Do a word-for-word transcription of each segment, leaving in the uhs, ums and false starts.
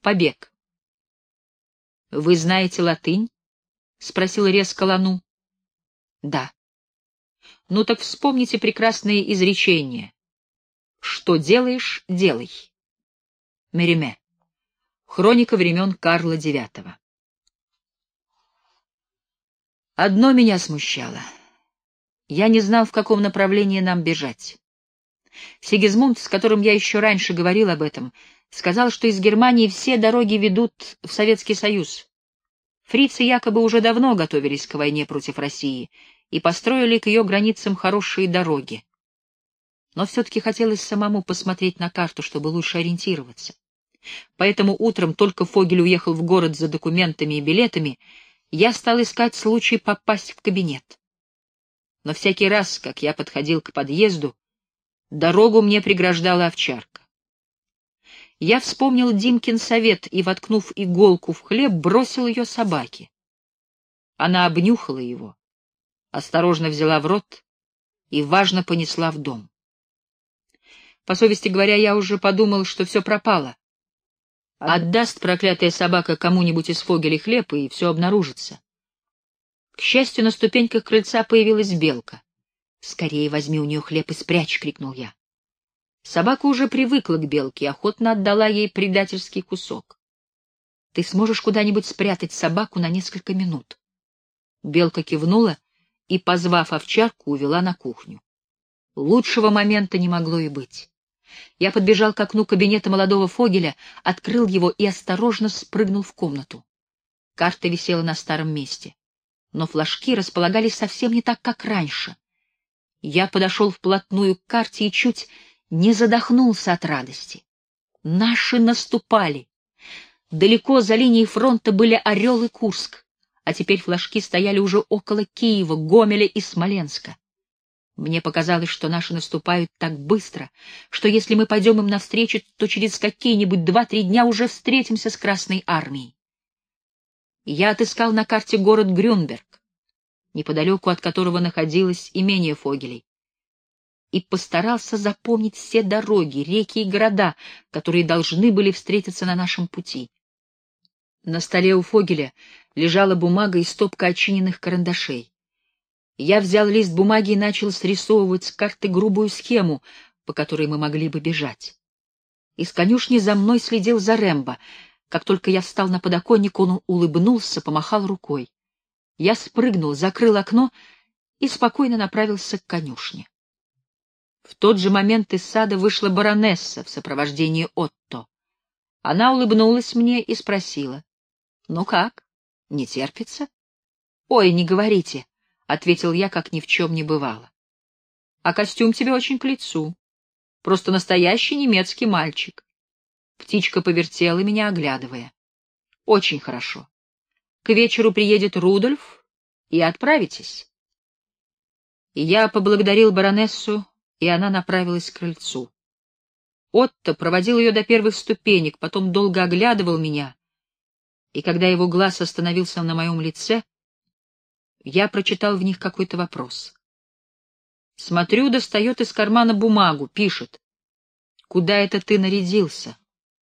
Побег. — Вы знаете латынь? — спросил резко Лану. — Да. — Ну так вспомните прекрасное изречение. Что делаешь — делай. Мериме. Хроника времен Карла девятого. Одно меня смущало. Я не знал, в каком направлении нам бежать. Сигизмунд, с которым я еще раньше говорил об этом, сказал, что из Германии все дороги ведут в Советский Союз. Фрицы якобы уже давно готовились к войне против России и построили к ее границам хорошие дороги. Но все-таки хотелось самому посмотреть на карту, чтобы лучше ориентироваться. Поэтому утром, только Фогель уехал в город за документами и билетами, я стал искать случай попасть в кабинет. Но всякий раз, как я подходил к подъезду, дорогу мне преграждала овчарка. Я вспомнил Димкин совет и, воткнув иголку в хлеб, бросил ее собаке. Она обнюхала его, осторожно взяла в рот и важно понесла в дом. По совести говоря, я уже подумал, что все пропало. Отдаст проклятая собака кому-нибудь из Фогелей хлеб, и все обнаружится. К счастью, на ступеньках крыльца появилась белка. «Скорее возьми у нее хлеб и спрячь!» — крикнул я. Собака уже привыкла к белке и охотно отдала ей предательский кусок. «Ты сможешь куда-нибудь спрятать собаку на несколько минут?» Белка кивнула и, позвав овчарку, увела на кухню. Лучшего момента не могло и быть. Я подбежал к окну кабинета молодого Фогеля, открыл его и осторожно спрыгнул в комнату. Карта висела на старом месте, но флажки располагались совсем не так, как раньше. Я подошел вплотную к карте и чуть не задохнулся от радости. Наши наступали. Далеко за линией фронта были Орел и Курск, а теперь флажки стояли уже около Киева, Гомеля и Смоленска. Мне показалось, что наши наступают так быстро, что если мы пойдем им навстречу, то через какие-нибудь два-три дня уже встретимся с Красной армией. Я отыскал на карте город Грюнберг, неподалеку от которого находилось имение Фогелей, и постарался запомнить все дороги, реки и города, которые должны были встретиться на нашем пути. На столе у Фогеля лежала бумага и стопка отчиненных карандашей. Я взял лист бумаги и начал срисовывать с карты грубую схему, по которой мы могли бы бежать. Из конюшни за мной следил Зарембо. Как только я встал на подоконник, он улыбнулся, помахал рукой. Я спрыгнул, закрыл окно и спокойно направился к конюшне. В тот же момент из сада вышла баронесса в сопровождении Отто. Она улыбнулась мне и спросила: «Ну как, не терпится?» «Ой, не говорите», — ответил я, как ни в чем не бывало. «А костюм тебе очень к лицу. Просто настоящий немецкий мальчик». Птичка повертела меня, оглядывая. «Очень хорошо. К вечеру приедет Рудольф, и отправитесь». И я поблагодарил баронессу, и она направилась к крыльцу. Отто проводил ее до первых ступенек, потом долго оглядывал меня, и когда его глаз остановился на моем лице, я прочитал в них какой-то вопрос. Смотрю, достает из кармана бумагу, пишет: «Куда это ты нарядился?»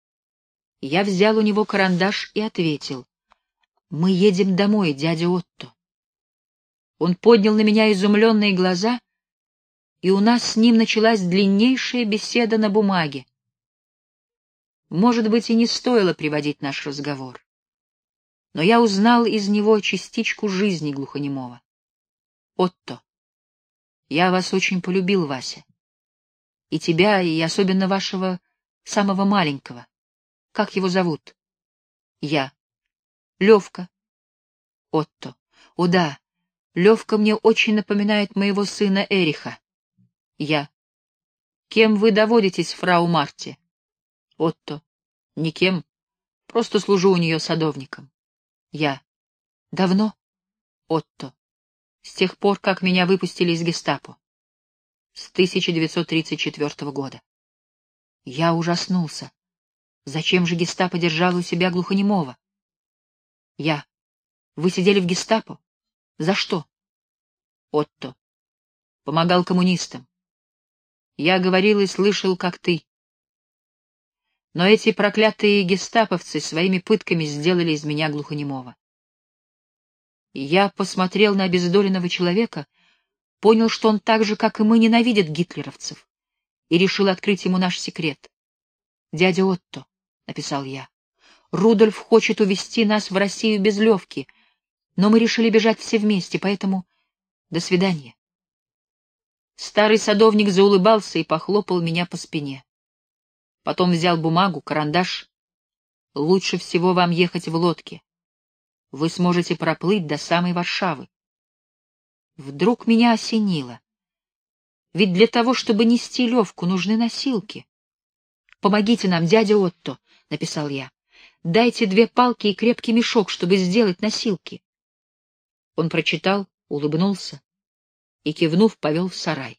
Я взял у него карандаш и ответил: «Мы едем домой, дядя Отто». Он поднял на меня изумленные глаза, и у нас с ним началась длиннейшая беседа на бумаге. Может быть, и не стоило приводить наш разговор, но я узнал из него частичку жизни глухонемого. «Отто, я вас очень полюбил, Вася. И тебя, и особенно вашего самого маленького. Как его зовут?» «Я. Левка». «Отто. О да, Левка мне очень напоминает моего сына Эриха». «Я. Кем вы доводитесь, фрау Марте?» «Отто. Никем. Просто служу у нее садовником». «Я. Давно?» «Отто. С тех пор, как меня выпустили из гестапо. С тысяча девятьсот тридцать четвёртого года». Я ужаснулся. Зачем же гестапо держало у себя глухонемого? «Я. Вы сидели в гестапо? За что?» «Отто. Помогал коммунистам. Я говорил и слышал, как ты». Но эти проклятые гестаповцы своими пытками сделали из меня глухонемого. Я посмотрел на обездоленного человека, понял, что он так же, как и мы, ненавидит гитлеровцев, и решил открыть ему наш секрет. «Дядя Отто», — написал я, — «Рудольф хочет увезти нас в Россию без Левки, но мы решили бежать все вместе, поэтому до свидания». Старый садовник заулыбался и похлопал меня по спине. Потом взял бумагу, карандаш. «Лучше всего вам ехать в лодке. Вы сможете проплыть до самой Варшавы». Вдруг меня осенило. Ведь для того, чтобы нести Левку, нужны носилки. «Помогите нам, дядя Отто», — написал я. «Дайте две палки и крепкий мешок, чтобы сделать носилки». Он прочитал, улыбнулся и, кивнув, повел в сарай.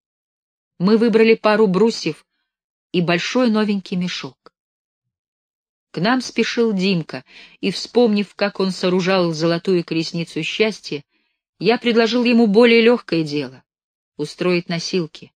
Мы выбрали пару брусьев и большой новенький мешок. К нам спешил Димка, и, вспомнив, как он сооружал золотую колесницу счастья, я предложил ему более легкое дело — устроить носилки.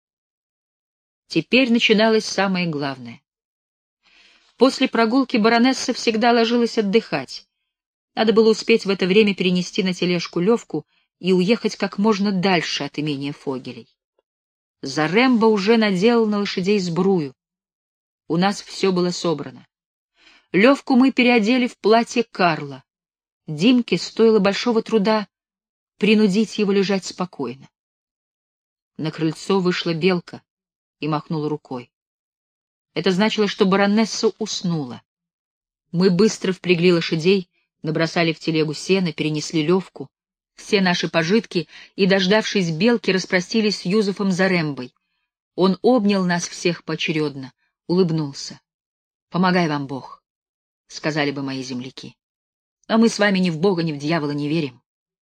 Теперь начиналось самое главное. После прогулки баронесса всегда ложилась отдыхать. Надо было успеть в это время перенести на тележку Левку и уехать как можно дальше от имения Фогелей. Зарембо уже наделал на лошадей сбрую. У нас все было собрано. Левку мы переодели в платье Карла. Димке стоило большого труда принудить его лежать спокойно. На крыльцо вышла Белка и махнула рукой. Это значило, что баронесса уснула. Мы быстро впрягли лошадей, набросали в телегу сена, перенесли Левку, все наши пожитки и, дождавшись Белки, распростились с Юзефом Зарембой. Он обнял нас всех поочередно, улыбнулся. «Помогай вам Бог», — сказали бы мои земляки. А мы с вами ни в Бога, ни в дьявола не верим.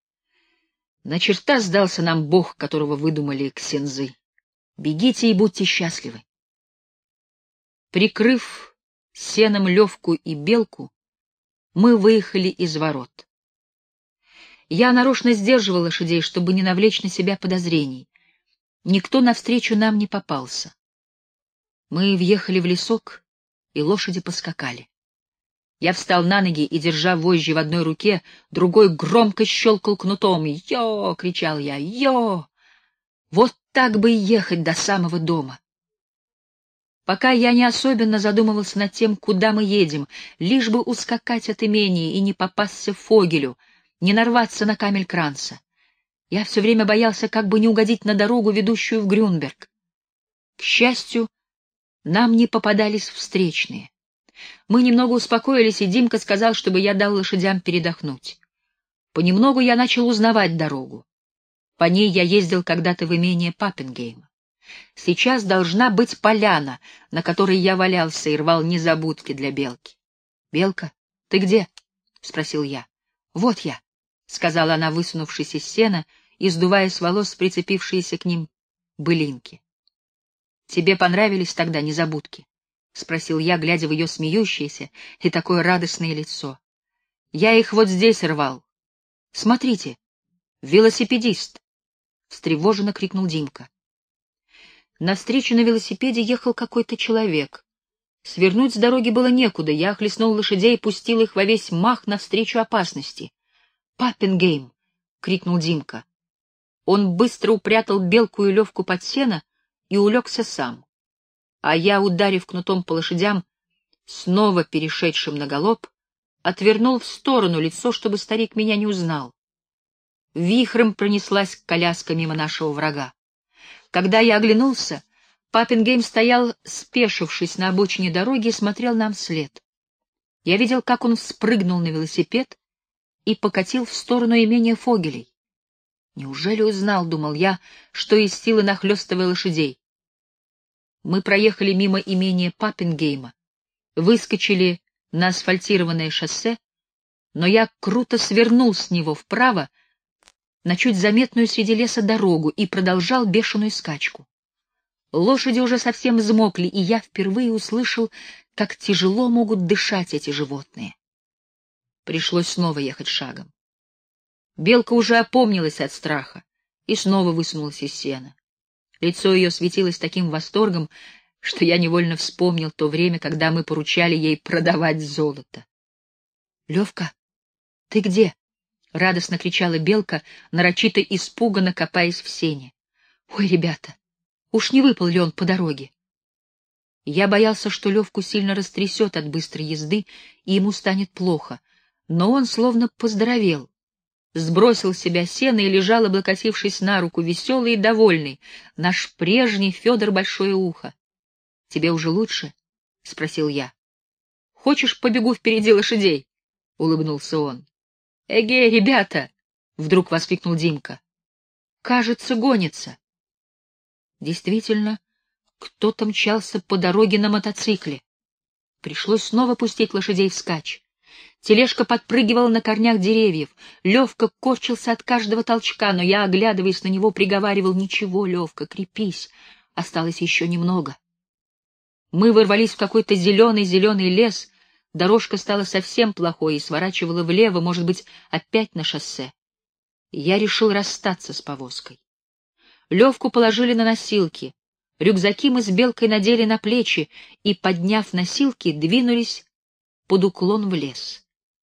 На черта сдался нам Бог, которого выдумали ксензы. Бегите и будьте счастливы. Прикрыв сеном Левку и Белку, мы выехали из ворот. Я нарочно сдерживал лошадей, чтобы не навлечь на себя подозрений. Никто навстречу нам не попался. Мы въехали в лесок, и лошади поскакали. Я встал на ноги и, держа вожжи в одной руке, другой громко щелкал кнутом. «Йо!» — кричал я. «Йо!» Вот так бы и ехать до самого дома. Пока я не особенно задумывался над тем, куда мы едем, лишь бы ускакать от имения и не попасться Фогелю, не нарваться на Камелькранца. Я все время боялся, как бы не угодить на дорогу, ведущую в Грюнберг. К счастью, нам не попадались встречные. Мы немного успокоились, и Димка сказал, чтобы я дал лошадям передохнуть. Понемногу я начал узнавать дорогу. По ней я ездил когда-то в имение Паппенгейма. Сейчас должна быть поляна, на которой я валялся и рвал незабудки для Белки. — Белка, ты где? — спросил я. — Вот я, — сказала она, высунувшись из сена и сдувая с волос прицепившиеся к ним былинки. — Тебе понравились тогда незабудки? — спросил я, глядя в ее смеющееся и такое радостное лицо. — Я их вот здесь рвал. — Смотрите, велосипедист! — встревоженно крикнул Димка. Навстречу на велосипеде ехал какой-то человек. Свернуть с дороги было некуда, я хлестнул лошадей и пустил их во весь мах навстречу опасности. «Паппенгейм!» — крикнул Димка. Он быстро упрятал Белку и Левку под сено и улегся сам. А я, ударив кнутом по лошадям, снова перешедшим на галоп, отвернул в сторону лицо, чтобы старик меня не узнал. Вихрем пронеслась коляска мимо нашего врага. Когда я оглянулся, Паппенгейм стоял, спешившись на обочине дороги, и смотрел нам вслед. Я видел, как он спрыгнул на велосипед и покатил в сторону имения Фогелей. Неужели узнал, думал я, что из силы нахлёстывая лошадей? Мы проехали мимо имения Паппенгейма, выскочили на асфальтированное шоссе, но я круто свернул с него вправо на чуть заметную среди леса дорогу и продолжал бешеную скачку. Лошади уже совсем взмокли, и я впервые услышал, как тяжело могут дышать эти животные. Пришлось снова ехать шагом. Белка уже опомнилась от страха и снова высунулась из сена. Лицо ее светилось таким восторгом, что я невольно вспомнил то время, когда мы поручали ей продавать золото. — Левка, ты где? — радостно кричала Белка, нарочито испуганно копаясь в сене. — Ой, ребята, уж не выпал ли он по дороге? Я боялся, что Левку сильно растрясет от быстрой езды, и ему станет плохо, но он словно поздоровел. Сбросил с себя сено и лежал, облокотившись на руку, веселый и довольный, наш прежний Федор Большое Ухо. — Тебе уже лучше? — спросил я. — Хочешь, побегу впереди лошадей? — улыбнулся он. — Эге, ребята! — вдруг воскликнул Димка. — Кажется, гонится. Действительно, кто-то мчался по дороге на мотоцикле. Пришлось снова пустить лошадей вскачь. Тележка подпрыгивала на корнях деревьев. Левка корчился от каждого толчка, но я, оглядываясь на него, приговаривал: «Ничего, Левка, крепись, осталось еще немного». Мы ворвались в какой-то зеленый-зеленый лес, дорожка стала совсем плохой и сворачивала влево, может быть, опять на шоссе. Я решил расстаться с повозкой. Левку положили на носилки, рюкзаки мы с Белкой надели на плечи и, подняв носилки, двинулись под уклон в лес.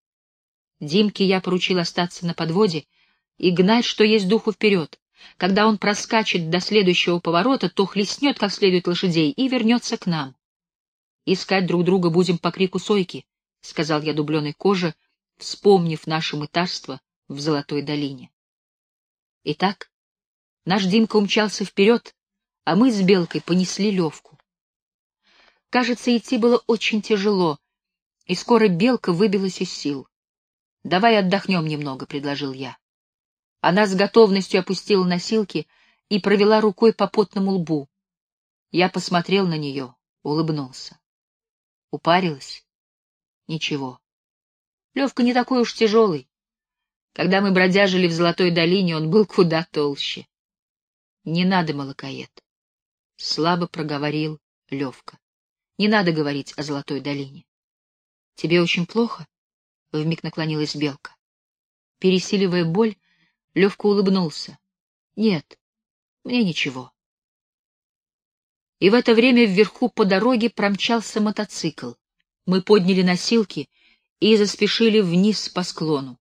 Димке я поручил остаться на подводе и гнать, что есть духу, вперед. Когда он проскачет до следующего поворота, то хлестнет как следует лошадей и вернется к нам. «Искать друг друга будем по крику сойки», — сказал я дубленой коже, вспомнив наше мытарство в Золотой долине. Итак, наш Димка умчался вперед, а мы с Белкой понесли Левку. Кажется, идти было очень тяжело, и скоро Белка выбилась из сил. «Давай отдохнем немного», — предложил я. Она с готовностью опустила носилки и провела рукой по потному лбу. Я посмотрел на нее, улыбнулся. Упарилась? Ничего. Левка не такой уж тяжелый. Когда мы бродяжили в Золотой долине, он был куда толще. Не надо, молокоед, — слабо проговорил Левка. Не надо говорить о Золотой долине. Тебе очень плохо? — вмиг наклонилась Белка. Пересиливая боль, Левка улыбнулся. — Нет, мне ничего. И в это время вверху по дороге промчался мотоцикл. Мы подняли носилки и заспешили вниз по склону.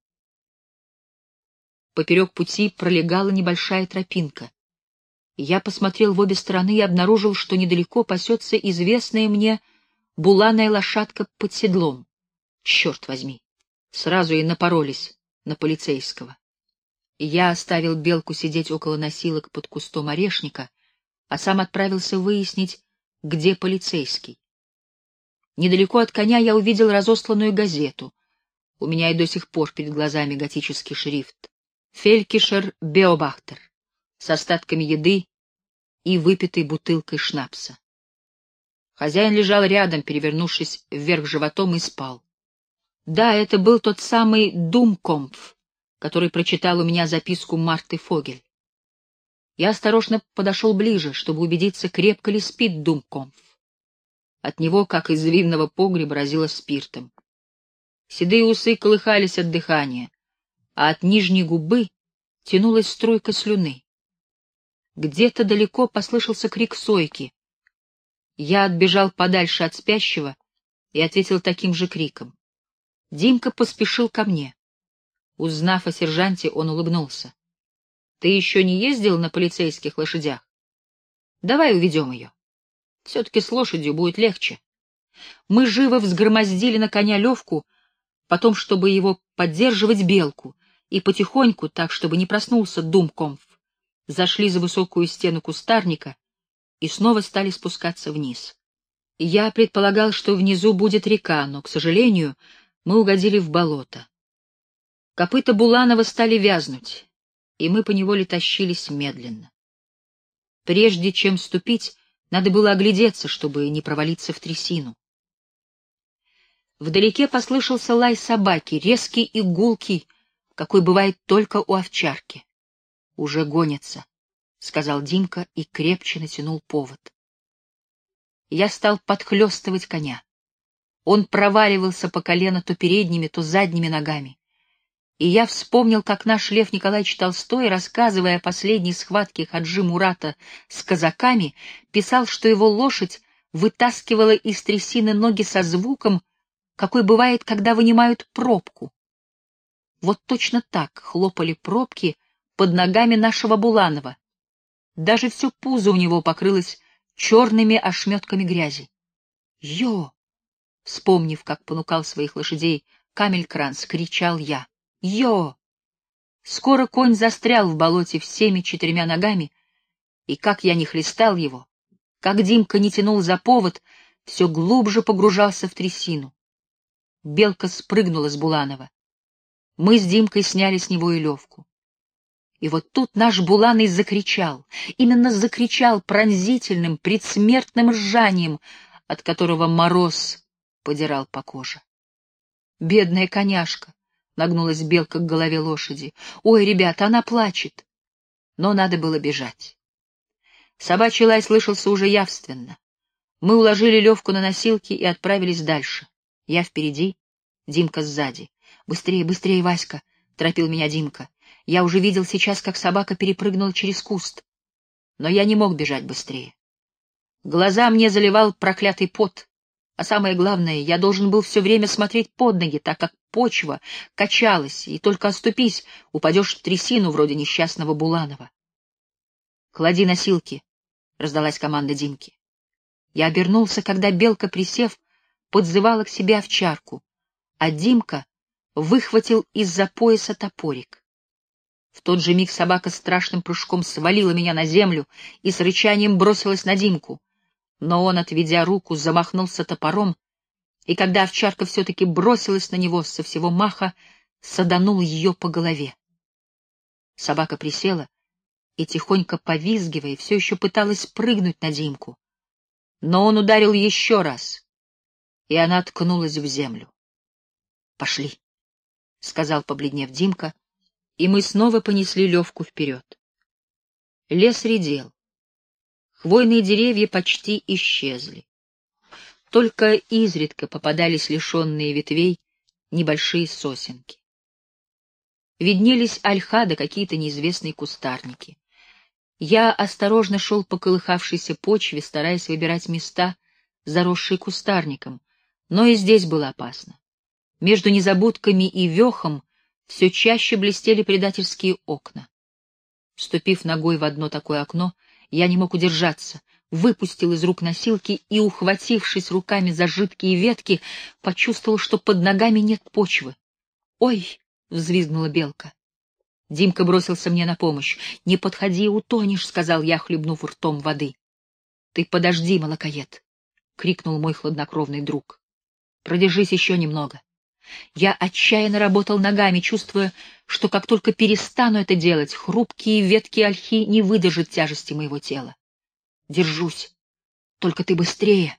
Поперек пути пролегала небольшая тропинка. Я посмотрел в обе стороны и обнаружил, что недалеко пасется известная мне буланая лошадка под седлом. Черт возьми! Сразу и напоролись на полицейского. Я оставил Белку сидеть около носилок под кустом орешника, а сам отправился выяснить, где полицейский. Недалеко от коня я увидел разосланную газету. У меня и до сих пор перед глазами готический шрифт. «Фелькишер Беобахтер» с остатками еды и выпитой бутылкой шнапса. Хозяин лежал рядом, перевернувшись вверх животом, и спал. Да, это был тот самый Думкомпф, который прочитал у меня записку Марты Фогель. Я осторожно подошел ближе, чтобы убедиться, крепко ли спит Думкомпф. От него, как из винного погреба, разило спиртом. Седые усы колыхались от дыхания, а от нижней губы тянулась струйка слюны. Где-то далеко послышался крик сойки. Я отбежал подальше от спящего и ответил таким же криком. Димка поспешил ко мне. Узнав о сержанте, он улыбнулся. — Ты еще не ездил на полицейских лошадях? Давай уведем ее. Все-таки с лошадью будет легче. Мы живо взгромоздили на коня Левку, потом, чтобы его поддерживать, Белку, и потихоньку, так, чтобы не проснулся Думкомф, зашли за высокую стену кустарника и снова стали спускаться вниз. Я предполагал, что внизу будет река, но, к сожалению, мы угодили в болото. Копыта Буланова стали вязнуть, и мы поневоле тащились медленно. Прежде чем ступить, надо было оглядеться, чтобы не провалиться в трясину. Вдалеке послышался лай собаки, резкий и гулкий, какой бывает только у овчарки. — Уже гонятся, — сказал Димка и крепче натянул повод. Я стал подхлёстывать коня. Он проваливался по колено то передними, то задними ногами. И я вспомнил, как наш Лев Николаевич Толстой, рассказывая о последней схватке Хаджи Мурата с казаками, писал, что его лошадь вытаскивала из трясины ноги со звуком, какой бывает, когда вынимают пробку. Вот точно так хлопали пробки под ногами нашего Буланова. Даже все пузо у него покрылось черными ошметками грязи. «Йо!» — вспомнив, как понукал своих лошадей Камелькранц, кричал я. «Йо!» Скоро конь застрял в болоте всеми четырьмя ногами, и как я не хлестал его, как Димка не тянул за повод, все глубже погружался в трясину. Белка спрыгнула с Буланова. Мы с Димкой сняли с него и Левку. И вот тут наш Буланый закричал, именно закричал пронзительным, предсмертным ржанием, от которого мороз подирал по коже. «Бедная коняшка!» — нагнулась Белка к голове лошади. «Ой, ребята, она плачет!» Но надо было бежать. Собачий лай слышался уже явственно. Мы уложили Левку на носилки и отправились дальше. Я впереди, Димка сзади. «Быстрее, быстрее, Васька!» — торопил меня Димка. Я уже видел сейчас, как собака перепрыгнула через куст. Но я не мог бежать быстрее. Глаза мне заливал проклятый пот. А самое главное, я должен был все время смотреть под ноги, так как почва качалась, и только оступись, упадешь в трясину вроде несчастного Буланова. «Клади носилки», — раздалась команда Димки. Я обернулся, когда Белка, присев, подзывала к себе овчарку, а Димка выхватил из-за пояса топорик. В тот же миг собака страшным прыжком свалила меня на землю и с рычанием бросилась на Димку. Но он, отведя руку, замахнулся топором, и когда овчарка все-таки бросилась на него со всего маха, саданул ее по голове. Собака присела и, тихонько повизгивая, все еще пыталась прыгнуть на Димку. Но он ударил еще раз, и она ткнулась в землю. «Пошли», — сказал, побледнев Димка, и мы снова понесли Левку вперед. Лес редел. Хвойные деревья почти исчезли. Только изредка попадались лишенные ветвей небольшие сосенки. Виднелись ольха да какие-то неизвестные кустарники. Я осторожно шел по колыхавшейся почве, стараясь выбирать места, заросшие кустарником, но и здесь было опасно. Между незабудками и вехом все чаще блестели предательские окна. Ступив ногой в одно такое окно, я не мог удержаться, выпустил из рук носилки и, ухватившись руками за жидкие ветки, почувствовал, что под ногами нет почвы. «Ой!» — взвизгнула Белка. Димка бросился мне на помощь. «Не подходи, утонешь», — сказал я, хлебнув ртом воды. «Ты подожди, молокоед», — крикнул мой хладнокровный друг. «Продержись еще немного». Я отчаянно работал ногами, чувствуя, что как только перестану это делать, хрупкие ветки ольхи не выдержат тяжести моего тела. «Держусь. Только ты быстрее».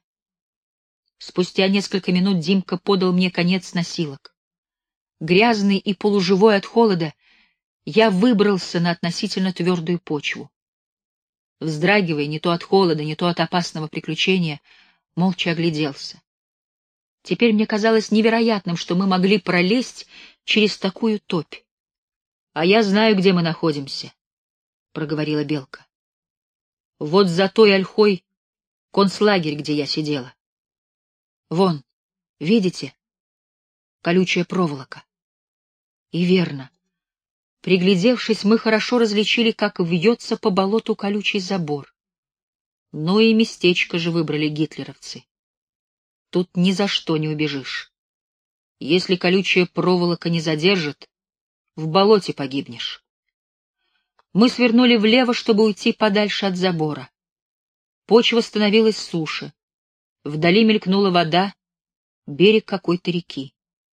Спустя несколько минут Димка подал мне конец носилок. Грязный и полуживой от холода, я выбрался на относительно твердую почву. Вздрагивая не то от холода, не то от опасного приключения, молча огляделся. Теперь мне казалось невероятным, что мы могли пролезть через такую топь. — А я знаю, где мы находимся, — проговорила Белка. — Вот за той ольхой концлагерь, где я сидела. Вон, видите? Колючая проволока. И верно. Приглядевшись, мы хорошо различили, как вьется по болоту колючий забор. Ну и местечко же выбрали гитлеровцы. Тут ни за что не убежишь. Если колючая проволока не задержит, в болоте погибнешь. Мы свернули влево, чтобы уйти подальше от забора. Почва становилась суше. Вдали мелькнула вода, берег какой-то реки.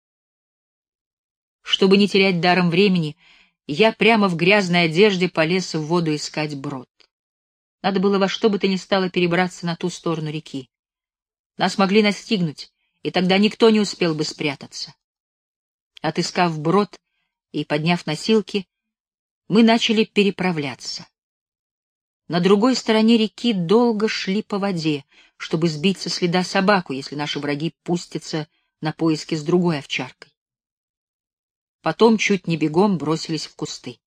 Чтобы не терять даром времени, я прямо в грязной одежде полез в воду искать брод. Надо было во что бы то ни стало перебраться на ту сторону реки. Нас могли настигнуть, и тогда никто не успел бы спрятаться. Отыскав брод и подняв носилки, мы начали переправляться. На другой стороне реки долго шли по воде, чтобы сбить со следа собаку, если наши враги пустятся на поиски с другой овчаркой. Потом чуть не бегом бросились в кусты.